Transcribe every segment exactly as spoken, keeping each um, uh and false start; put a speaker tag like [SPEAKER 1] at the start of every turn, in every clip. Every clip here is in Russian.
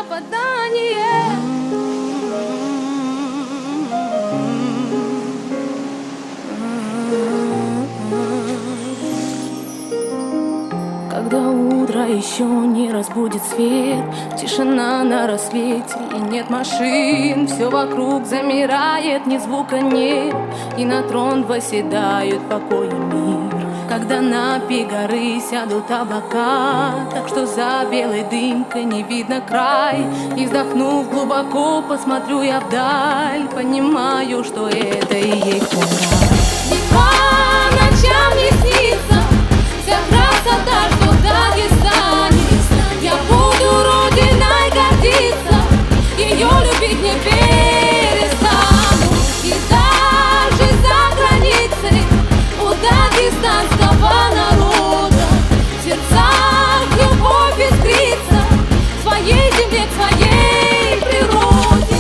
[SPEAKER 1] попадание. Когда утро еще не разбудит свет, тишина на рассвете и нет машин, все вокруг замирает, ни звука нет, и на трон восседают покой и мир. Когда на пик горы сядут облака, так что за белой дымкой не видно край, и вздохнув глубоко, посмотрю я вдаль, понимаю, что это и есть мой рай. И по ночам не снится вся красота, что в Дагестане. Я буду родиной гордиться, ее любить не перестану. И даже за границей у дагестанского народа в сердцах любовь искрится к своей земле, к своей природе.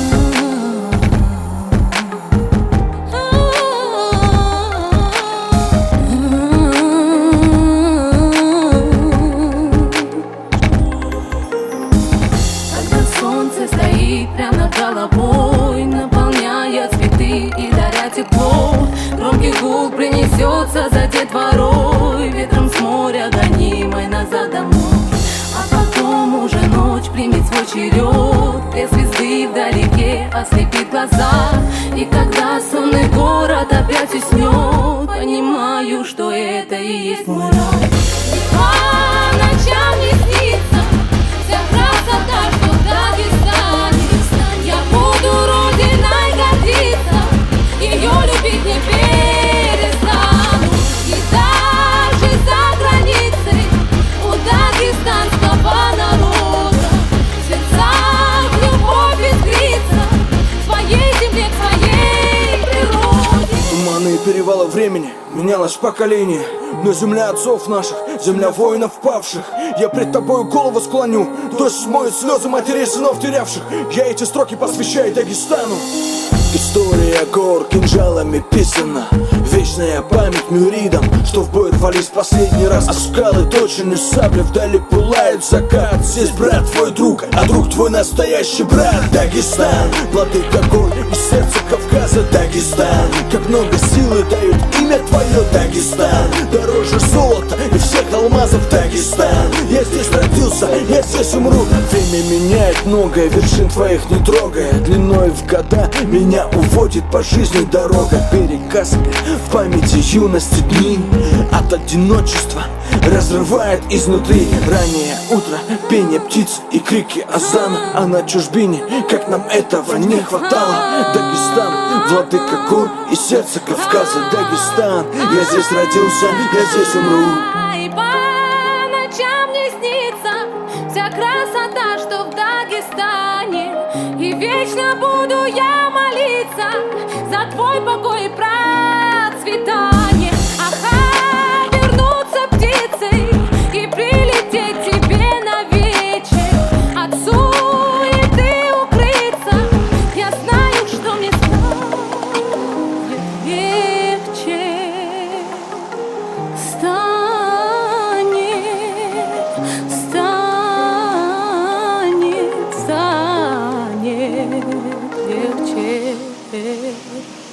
[SPEAKER 1] Солнце стоит прямо над головой, наполняя цветы и даря тепло. Громкий гул принесется за детворой, ветром с моря гонимой назад домой. А потом уже ночь примет свой черед, две звезды вдалеке ослепит глаза. И когда сонный город опять уснет, понимаю, что это и есть мой рай. По ночам не снится вся красота, что в Дагестане. Я буду родиной гордиться, ее любить не перестану. И даже за границей у дагестанского народа в сердцах любовь искрится к своей земле, к своей природе.
[SPEAKER 2] Туманы перевала времени, менялось поколение, но земля отцов наших, земля воинов павших. Я пред тобою голову склоню, дождь смоет слезы матерей сынов терявших. Я эти строки посвящаю Дагестану. История гор кинжалами писана, вечная память мюридам, что в бой рвались последний раз. А скалы точены сабли, вдали пылает закат. Здесь брат твой друг, а друг твой настоящий брат. Дагестан, владыка гор и сердце Кавказа. Дагестан, как много силы дают имя твое. Дагестан, дороже золота и всех алмазов. Дагестан, я здесь родился, я здесь умру. Время меняет многое, вершин твоих не трогая. Длиной в года меня уводит по жизни дорога. Берег Каспия, в памяти юности дни от одиночества разрывает изнутри. Раннее утро, пение птиц и крики азана. А на чужбине, как нам этого не хватало. Дагестан, владыка гор и сердце Кавказа. Дагестан, я здесь родился, я здесь умру.
[SPEAKER 1] И по ночам не снится вся красота, что в Дагестане. И вечно буду я молиться за твой покой и процветание. Ага, вернуться птицей и прилететь тебе на вечер. От суеты укрыться, я знаю, что мне станет легче. Станет, станет, станет легче.